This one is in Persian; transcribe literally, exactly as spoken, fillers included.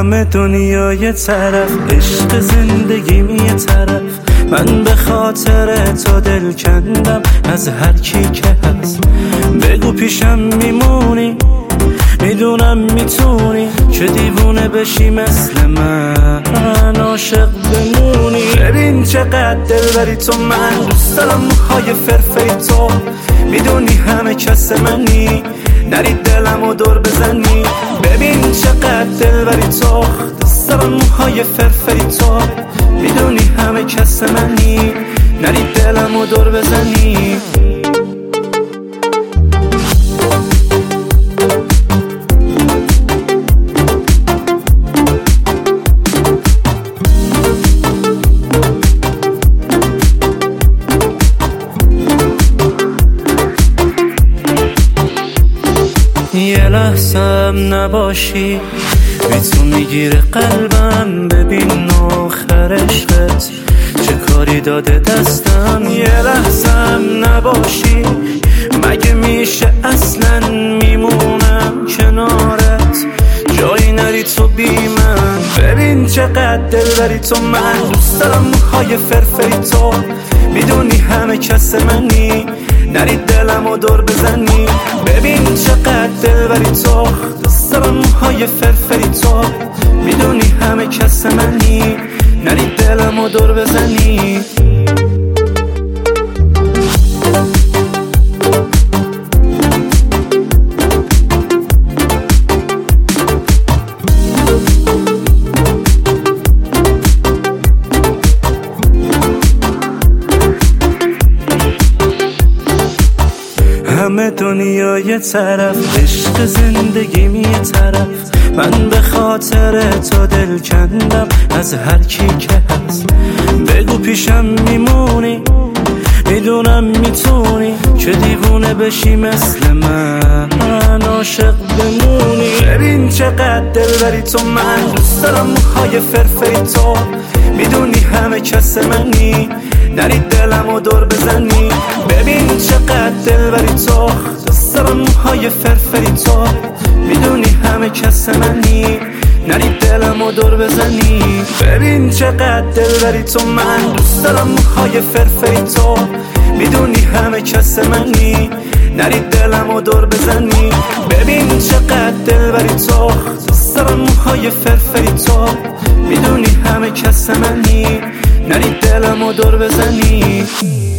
همه دنیا یه طرف، عشق زندگیم یه طرف. من به خاطر تو دل کندم از هر کی که هست. بگو پیشم میمونی، میدونم میتونی که دیوونه بشی مثل من، عاشق بمونی. ببین چقدر دل بری تو، من دوست دارم موهای فرفری تو. میدونی همه کس منی، نری دلمو دور بزنی. ببین چقدر دل بری تو، دوست دارم موهای فرفری تو. میدونی همه کس منی، نری دلمو دور بزنی. یه لحظم نباشی، بی تو میگیره قلبم. ببین آخر عشقت چه کاری داده دستم. یه لحظم نباشی، مگه میشه اصلا میمونم کنارت، جایی نری تو بی من. ببین چقدر دل بری تو، من دوست دارم موهای فرفری تو. میدونی همه کس منی، نری دلمو دور بزنی. ببین چقدر دل بری تو، دوست دارم موهای فرفری تو. میدونی همه کس منی، نری دلمو دور بزنی. همه دنیا یه طرف، عشق زندگیم یه طرف. من به خاطر تو دل کندم از هر کی که هست. بگو پیشم میمونی، میدونم میتونی که دیوونه بشی مثل من، عاشق بمونی. ببین چقدر دل بری تو، من دوست دارم موهای فرفری تو. میدونی همه کس منی، نری دلمو دور بزنی. ببین چقدر دل بری تو، دوست دارم موهای فرفری تو. میدونی همه کس منی، نری دلمو دور بزنی. ببین چقدر دل بری تو، من دوست دارم موهای فرفری تو. میدونی همه کس منی، نری دلمو دور بزنی. ببین چقدر دل بری تو، دوست دارم موهای فرفری تو. میدونی همه کس منی، نری دلمو دور بزنی.